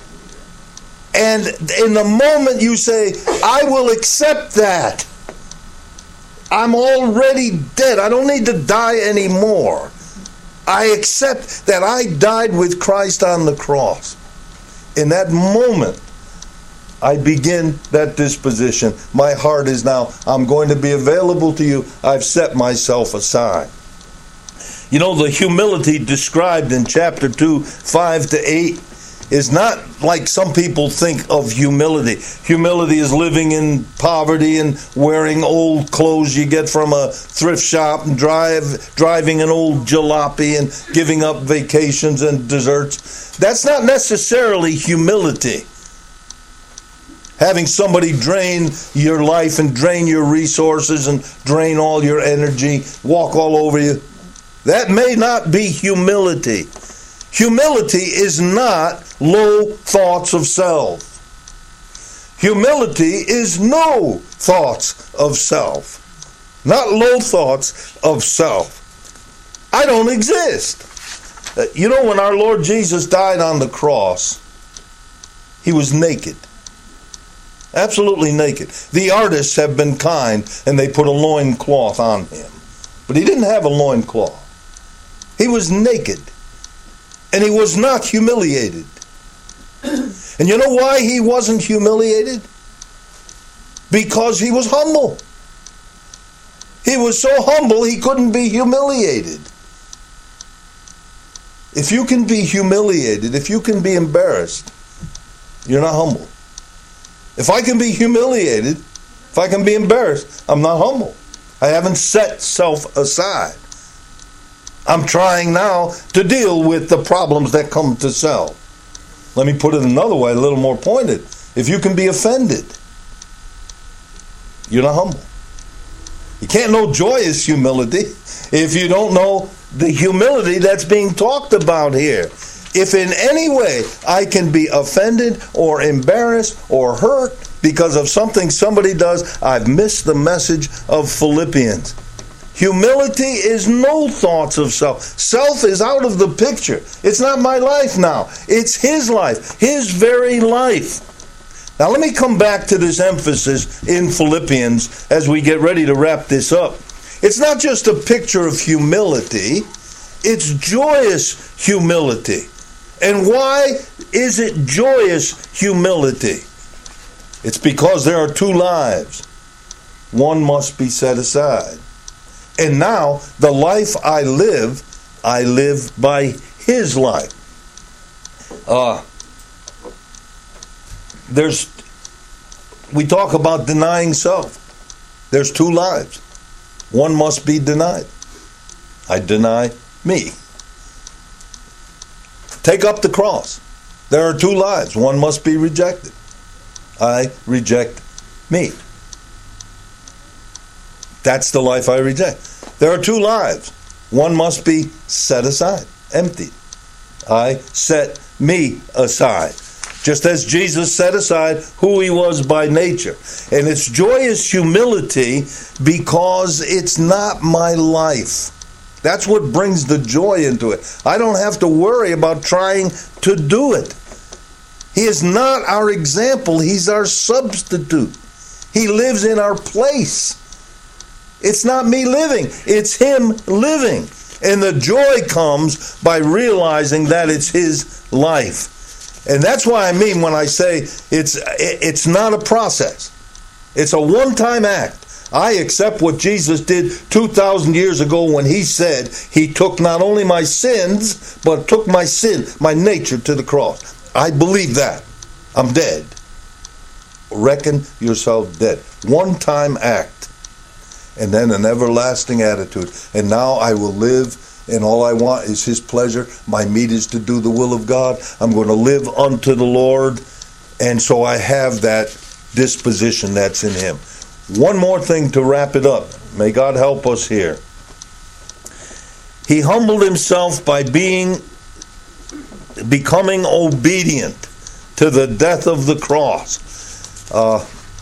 And in the moment you say, I will accept that, I'm already dead. I don't need to die anymore. I accept that I died with Christ on the cross. In that moment, I begin that disposition. My heart is now, I'm going to be available to you. I've set myself aside. You know, the humility described in chapter two, five to eight, is not like some people think of humility. Humility is living in poverty and wearing old clothes you get from a thrift shop and drive driving an old jalopy and giving up vacations and desserts. That's not necessarily humility. Having somebody drain your life and drain your resources and drain all your energy, walk all over you, that may not be humility. Humility is not low thoughts of self. Humility is no thoughts of self. Not low thoughts of self. I don't exist. Uh, you know, when our Lord Jesus died on the cross, he was naked. Absolutely naked. The artists have been kind and they put a loincloth on him. But he didn't have a loincloth. He was naked. And he was not humiliated. And you know why he wasn't humiliated? Because he was humble. He was so humble he couldn't be humiliated. If you can be humiliated, if you can be embarrassed, you're not humble. If I can be humiliated, if I can be embarrassed, I'm not humble. I haven't set self aside. I'm trying now to deal with the problems that come to self. Let me put it another way, a little more pointed. If you can be offended, you're not humble. You can't know joyous humility if you don't know the humility that's being talked about here. If in any way I can be offended or embarrassed or hurt because of something somebody does, I've missed the message of Philippians. Humility is no thoughts of self. Self is out of the picture. It's not my life now. It's his life, his very life. Now let me come back to this emphasis in Philippians as we get ready to wrap this up. It's not just a picture of humility, it's joyous humility. And why is it joyous humility? It's because there are two lives. One must be set aside. And now, the life I live, I live by his life. Uh, there's, we talk about denying self. There's two lives. One must be denied. I deny me. Take up the cross. There are two lives. One must be rejected. I reject me. That's the life I reject. There are two lives. One must be set aside, emptied. I set me aside. Just as Jesus set aside who he was by nature. And it's joyous humility because it's not my life. That's what brings the joy into it. I don't have to worry about trying to do it. He is not our example. He's our substitute. He lives in our place. It's not me living. It's him living. And the joy comes by realizing that it's his life. And that's why I mean when I say it's it's not a process. It's a one-time act. I accept what Jesus did two thousand years ago when he said he took not only my sins, but took my sin, my nature to the cross. I believe that. I'm dead. Reckon yourself dead. One-time act. And then an everlasting attitude. And now I will live and all I want is His pleasure. My meat is to do the will of God. I'm going to live unto the Lord, and so I have that disposition that's in Him. One more thing to wrap it up. May God help us here. He humbled Himself by being, becoming obedient to the death of the cross. Uh,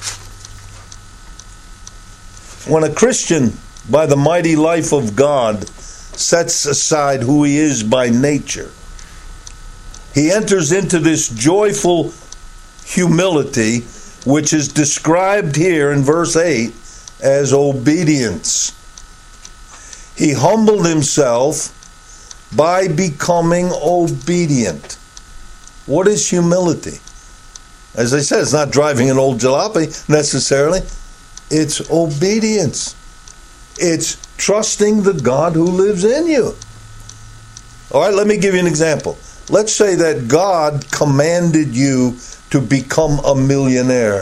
when a Christian, by the mighty life of God, sets aside who he is by nature, he enters into this joyful humility, which is described here in verse eight as obedience. He humbled himself by becoming obedient. What is humility? As I said, it's not driving an old jalopy necessarily. It's obedience. It's trusting the God who lives in you. All right, let me give you an example. Let's say that God commanded you to become a millionaire.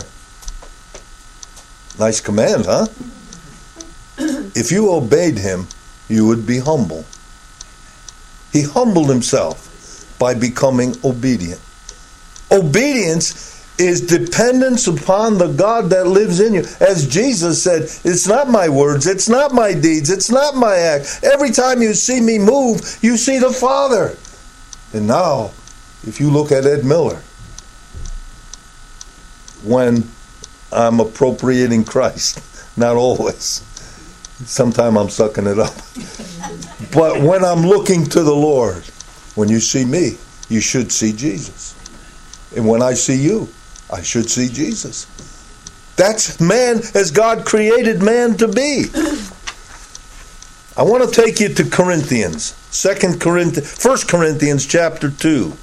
Nice command, huh? If you obeyed Him, you would be humble. He humbled Himself by becoming obedient. Obedience is dependence upon the God that lives in you. As Jesus said, it's not my words, it's not my deeds, it's not my act. Every time you see me move, you see the Father. And now, if you look at Ed Miller, when I'm appropriating Christ, not always. Sometimes I'm sucking it up. But when I'm looking to the Lord, when you see me, you should see Jesus. And when I see you, I should see Jesus. That's man as God created man to be. I want to take you to Corinthians, Second Corinthians, First Corinthians chapter two.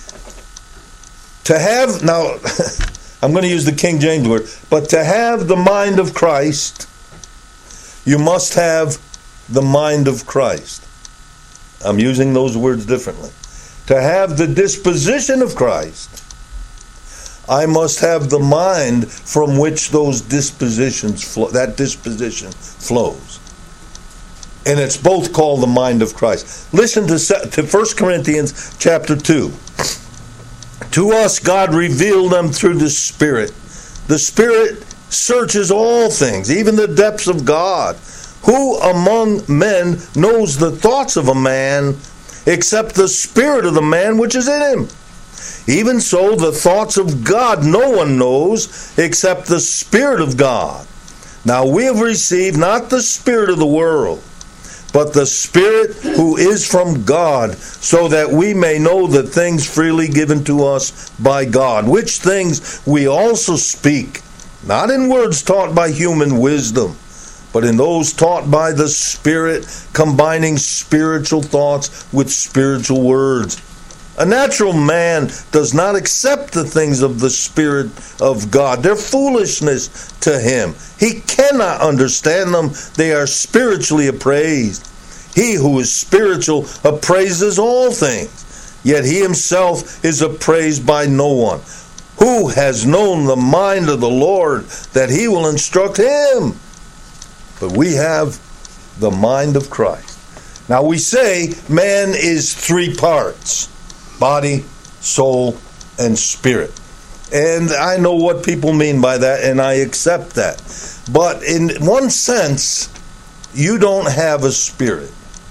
To have, now, I'm going to use the King James word, but to have the mind of Christ, you must have the mind of Christ. I'm using those words differently. To have the disposition of Christ, I must have the mind from which those dispositions flow, that disposition flows. And it's both called the mind of Christ. Listen to, to First Corinthians chapter two. To us God revealed them through the Spirit. The Spirit searches all things, even the depths of God. Who among men knows the thoughts of a man except the spirit of the man which is in him? Even so, the thoughts of God no one knows except the Spirit of God. Now we have received not the spirit of the world, but the Spirit who is from God, so that we may know the things freely given to us by God, which things we also speak, not in words taught by human wisdom, but in those taught by the Spirit, combining spiritual thoughts with spiritual words. A natural man does not accept the things of the Spirit of God. They're foolishness to him. He cannot understand them. They are spiritually appraised. He who is spiritual appraises all things, yet he himself is appraised by no one. Who has known the mind of the Lord that he will instruct him? But we have the mind of Christ. Now we say man is three parts: body, soul, and spirit. And I know what people mean by that, and I accept that. But in one sense, you don't have a spirit.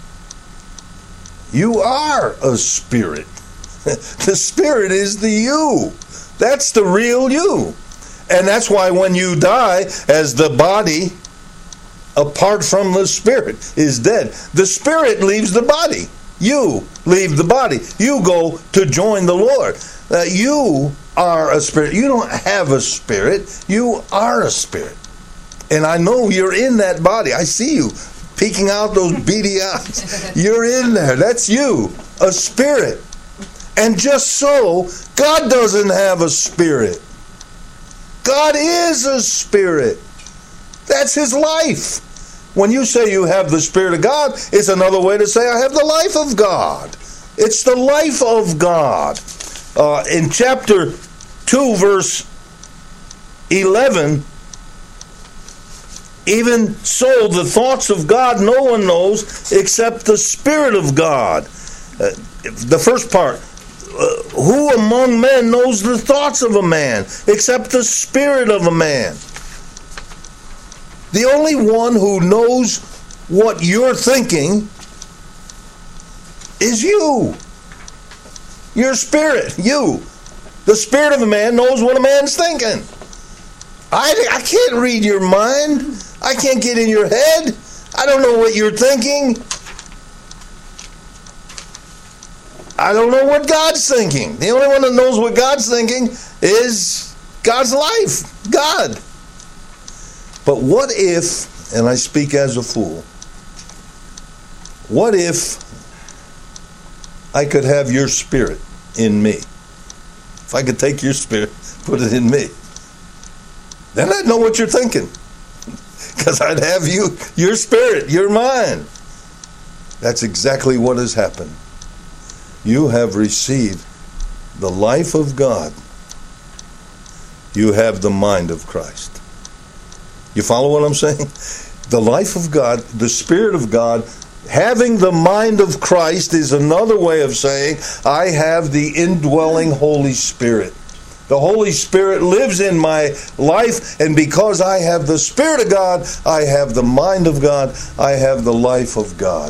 You are a spirit. The Spirit is the you. That's the real you. And that's why when you die, as the body, apart from the Spirit, is dead, the Spirit leaves the body. You leave the body. You go to join the Lord. Uh, you are a spirit. You don't have a spirit. You are a spirit. And I know you're in that body. I see you peeking out those beady eyes. You're in there. That's you, a spirit. And just so, God doesn't have a spirit. God is a spirit. That's His life. When you say you have the Spirit of God, it's another way to say I have the life of God. It's the life of God. Uh, in chapter two, verse eleven, Even so, the thoughts of God no one knows except the Spirit of God. Uh, the first part, uh, who among men knows the thoughts of a man except the spirit of a man? The only one who knows what you're thinking is you. Your spirit, you. The spirit of a man knows what a man's thinking. I, I can't read your mind. I can't get in your head. I don't know what you're thinking. I don't know what God's thinking. The only one that knows what God's thinking is God's life, God. But what if, and I speak as a fool, what if I could have your spirit in me? If I could take your spirit, put it in me, then I'd know what you're thinking. Because I'd have you, your spirit, your mind. That's exactly what has happened. You have received the life of God. You have the mind of Christ. You follow what I'm saying? The life of God, the Spirit of God, having the mind of Christ is another way of saying, I have the indwelling Holy Spirit. The Holy Spirit lives in my life, and because I have the Spirit of God, I have the mind of God, I have the life of God.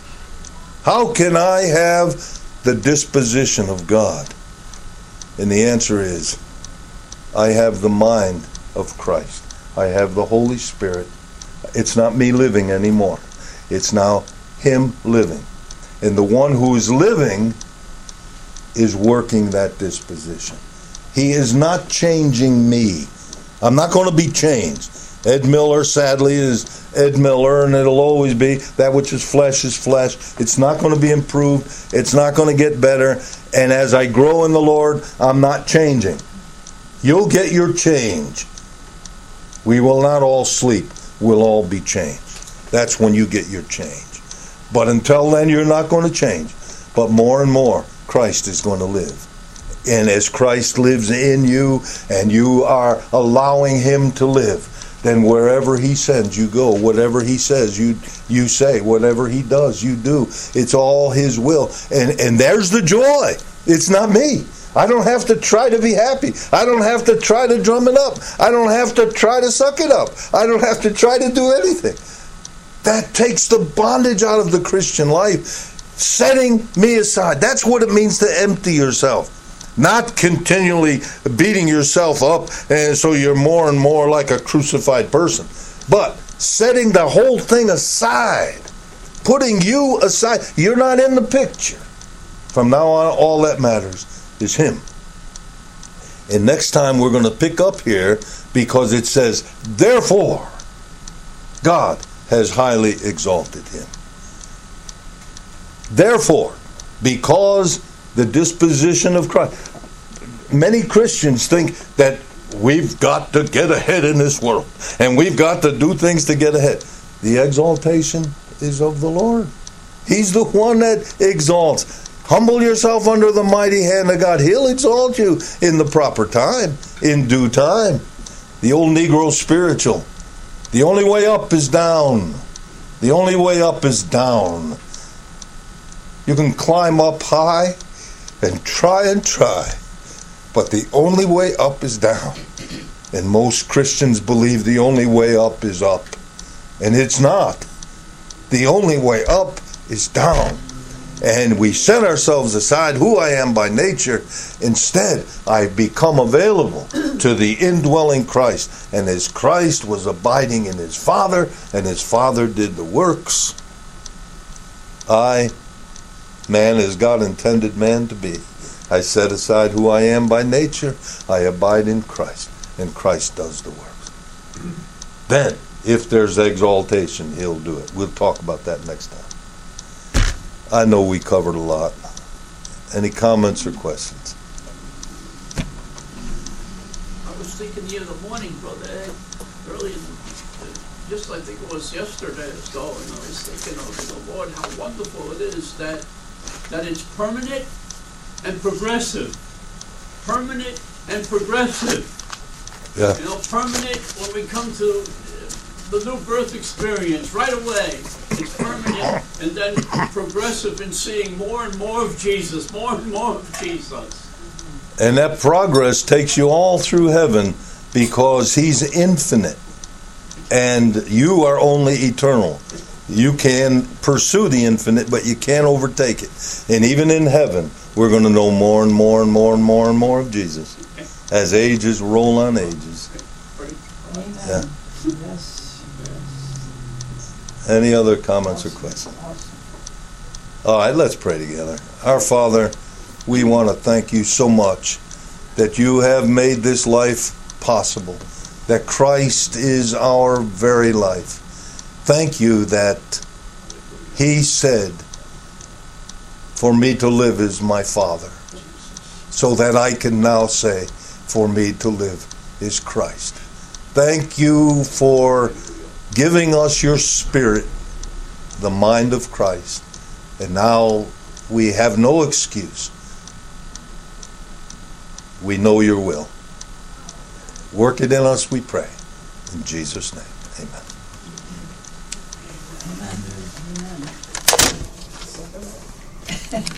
How can I have the disposition of God? And the answer is, I have the mind of Christ. I have the Holy Spirit. It's not me living anymore. It's now Him living. And the one who is living is working that disposition. He is not changing me. I'm not going to be changed. Ed Miller, sadly, is Ed Miller, and it'll always be that which is flesh is flesh. It's not going to be improved. It's not going to get better. And as I grow in the Lord, I'm not changing. You'll get your change. We will not all sleep. We'll all be changed. That's when you get your change. But until then, you're not going to change. But more and more, Christ is going to live. And as Christ lives in you, and you are allowing Him to live, then wherever He sends, you go. Whatever He says, you you say. Whatever He does, you do. It's all His will. And, and there's the joy. It's not me. I don't have to try to be happy. I don't have to try to drum it up. I don't have to try to suck it up. I don't have to try to do anything. That takes the bondage out of the Christian life. Setting me aside. That's what it means to empty yourself. Not continually beating yourself up and so you're more and more like a crucified person. But setting the whole thing aside. Putting you aside. You're not in the picture. From now on, all that matters is Him. And next time we're going to pick up here because it says, therefore, God has highly exalted Him. Therefore, because the disposition of Christ. Many Christians think that we've got to get ahead in this world and we've got to do things to get ahead. The exaltation is of the Lord. He's the one that exalts. Humble yourself under the mighty hand of God. He'll exalt you in the proper time, in due time. The old Negro spiritual. The only way up is down. The only way up is down. You can climb up high and try and try, but the only way up is down. And most Christians believe the only way up is up. And it's not. The only way up is down. And we set ourselves aside who I am by nature. Instead, I become available to the indwelling Christ. And as Christ was abiding in His Father, and His Father did the works, I, man as God intended man to be, I set aside who I am by nature. I abide in Christ, and Christ does the works. Then, if there's exaltation, He'll do it. We'll talk about that next time. I know we covered a lot. Any comments or questions? I was thinking the other morning, Brother Ed, early in, just I think it was yesterday or so, and I was thinking of the Lord, how wonderful it is that that it's permanent and progressive. Permanent and progressive. Yeah. You know, permanent when we come to the new birth experience right away. It's permanent and then progressive in seeing more and more of Jesus, more and more of Jesus. And that progress takes you all through heaven because He's infinite and you are only eternal. You can pursue the infinite, but you can't overtake it. And even in heaven, we're going to know more and more and more and more and more of Jesus as ages roll on ages. Amen. Yeah. Yes. Any other comments or questions? All right, let's pray together. Our Father, we want to thank you so much that you have made this life possible, that Christ is our very life. Thank you that He said, for me to live is my Father, so that I can now say, for me to live is Christ. Thank you for giving us your Spirit, the mind of Christ. And now we have no excuse. We know your will. Work it in us, we pray. In Jesus' name, amen. Amen. Amen.